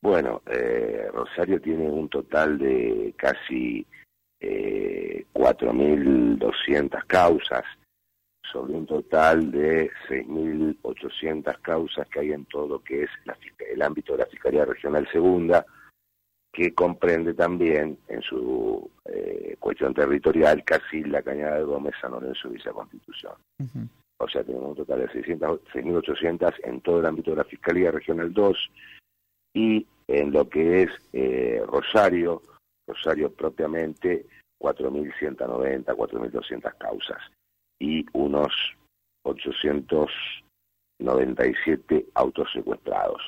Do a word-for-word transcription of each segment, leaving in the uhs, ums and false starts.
Bueno, eh, Rosario tiene un total de casi eh, cuatro mil doscientas causas, sobre un total de seis mil ochocientas causas que hay en todo lo que es la, el ámbito de la Fiscalía Regional Segunda, que comprende también en su eh, cuestión territorial Casil, La Cañada de Gómez, San Lorenzo y Villa Constitución. Uh-huh. O sea, tenemos un total de seis mil ochocientas en todo el ámbito de la Fiscalía Regional dos, y en lo que es eh, Rosario, Rosario propiamente, cuatro mil ciento noventa, cuatro mil doscientas causas y unos ochocientos noventa y siete autos secuestrados.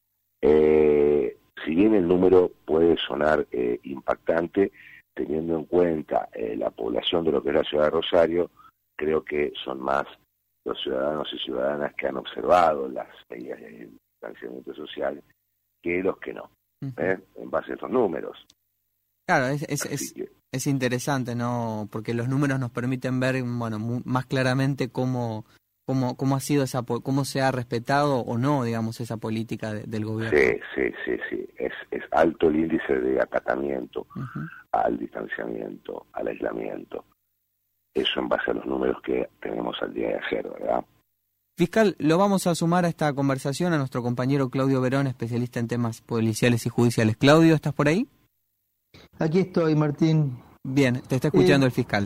Eh, si bien el número puede sonar eh, impactante, teniendo en cuenta eh, la población de lo que es la ciudad de Rosario, creo que son más los ciudadanos y ciudadanas que han observado las medidas de distanciamiento social que los que no, uh-huh. ¿eh? En base a esos números. Claro, es es, es, que... es interesante, ¿no? Porque los números nos permiten ver, bueno, muy, más claramente cómo cómo cómo ha sido esa cómo se ha respetado o no, digamos, esa política de, del gobierno. Sí, sí, sí, sí. Es es alto el índice de acatamiento uh-huh. al distanciamiento, al aislamiento. Eso en base a los números que tenemos al día de ayer, ¿verdad? Fiscal, lo vamos a sumar a esta conversación a nuestro compañero Claudio Verón, especialista en temas policiales y judiciales. Claudio, ¿estás por ahí? Aquí estoy, Martín. Bien, te está escuchando eh, el fiscal.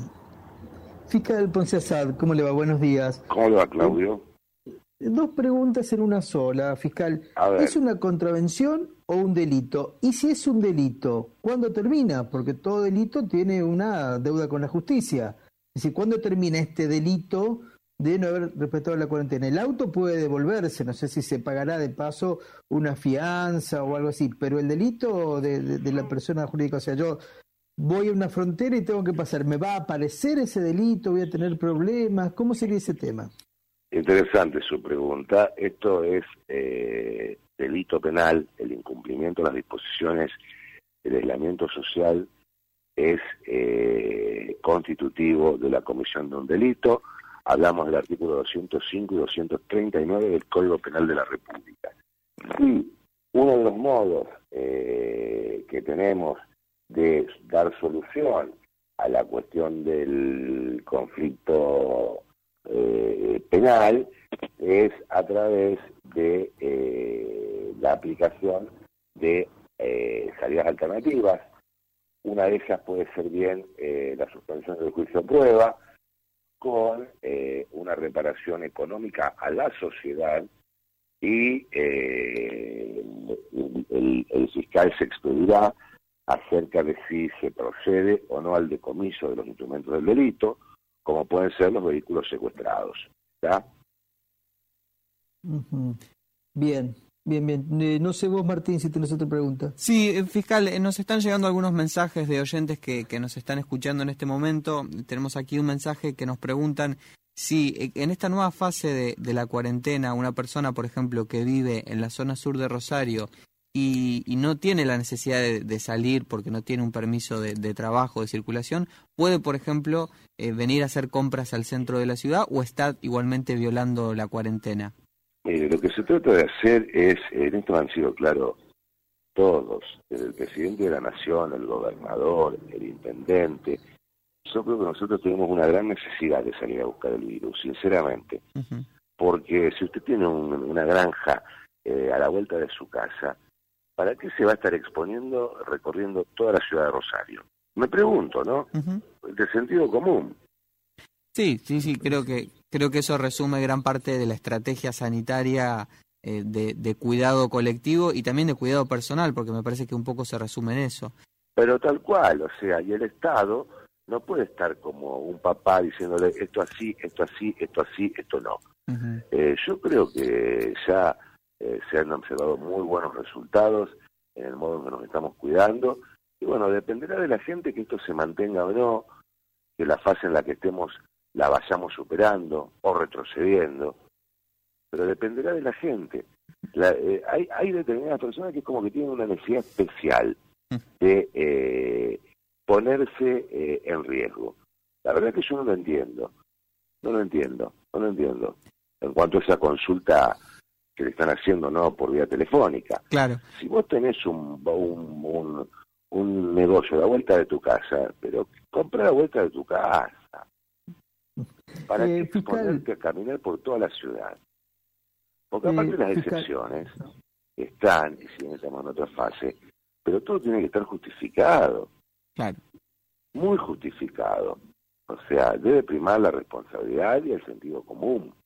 Fiscal Ponce Assad, ¿cómo le va? Buenos días. ¿Cómo le va, Claudio? Eh, dos preguntas en una sola, fiscal. ¿Es una contravención o un delito? Y si es un delito, ¿cuándo termina? Porque todo delito tiene una deuda con la justicia. Es decir, ¿cuándo termina este delito de no haber respetado la cuarentena? El auto puede devolverse, no sé si se pagará de paso una fianza o algo así, pero el delito de, de, de la persona jurídica, o sea, yo voy a una frontera y tengo que pasar, ¿me va a aparecer ese delito? ¿Voy a tener problemas? ¿Cómo sería ese tema? Interesante su pregunta. Esto es eh, delito penal, el incumplimiento de las disposiciones del aislamiento social es eh, constitutivo de la comisión de un delito. Hablamos del artículo doscientos cinco y doscientos treinta y nueve del Código Penal de la República. Y uno de los modos eh, que tenemos de dar solución a la cuestión del conflicto eh, penal es a través de eh, la aplicación de eh, salidas alternativas. Una de ellas puede ser bien eh, la suspensión del juicio de prueba, con eh, una reparación económica a la sociedad, y eh, el, el, el fiscal se expedirá acerca de si se procede o no al decomiso de los instrumentos del delito, como pueden ser los vehículos secuestrados. ¿Está? Uh-huh. Bien. Bien, bien. Eh, no sé vos, Martín, si tenés otra pregunta. Sí, fiscal, eh, nos están llegando algunos mensajes de oyentes que, que nos están escuchando en este momento. Tenemos aquí un mensaje que nos preguntan si eh, en esta nueva fase de, de la cuarentena, una persona, por ejemplo, que vive en la zona sur de Rosario y, y no tiene la necesidad de, de salir porque no tiene un permiso de, de trabajo, de circulación, puede, por ejemplo, eh, venir a hacer compras al centro de la ciudad, o está igualmente violando la cuarentena. Mire, lo que se trata de hacer es, en esto han sido claros todos, desde el presidente de la Nación, el gobernador, el intendente. Yo creo que nosotros tenemos una gran necesidad de salir a buscar el virus, sinceramente. Uh-huh. Porque si usted tiene un, una granja eh, a la vuelta de su casa, ¿para qué se va a estar exponiendo recorriendo toda la ciudad de Rosario? Me pregunto, ¿no? Uh-huh. De sentido común. Sí, sí, sí, creo que creo que eso resume gran parte de la estrategia sanitaria eh, de, de cuidado colectivo y también de cuidado personal, porque me parece que un poco se resume en eso. Pero tal cual, o sea, y el Estado no puede estar como un papá diciéndole esto así, esto así, esto así, esto no. Uh-huh. Eh, yo creo que ya eh, se han observado muy buenos resultados en el modo en que nos estamos cuidando, y bueno, dependerá de la gente que esto se mantenga o no, que la fase en la que estemos la vayamos superando o retrocediendo, pero dependerá de la gente. La, eh, hay, hay determinadas personas que es como que tienen una necesidad especial de eh, ponerse eh, en riesgo. La verdad es que yo no lo entiendo, no lo entiendo, no lo entiendo. En cuanto a esa consulta que le están haciendo no por vía telefónica. Claro. Si vos tenés un, un, un, un negocio a la vuelta de tu casa, pero compra a la vuelta de tu casa. ¿Para eh, qué fiscal, ponerte a caminar por toda la ciudad? Porque aparte eh, las fiscal, excepciones están, y siguen estamos en otra fase, pero todo tiene que estar justificado. Claro. Muy justificado. O sea, debe primar la responsabilidad y el sentido común.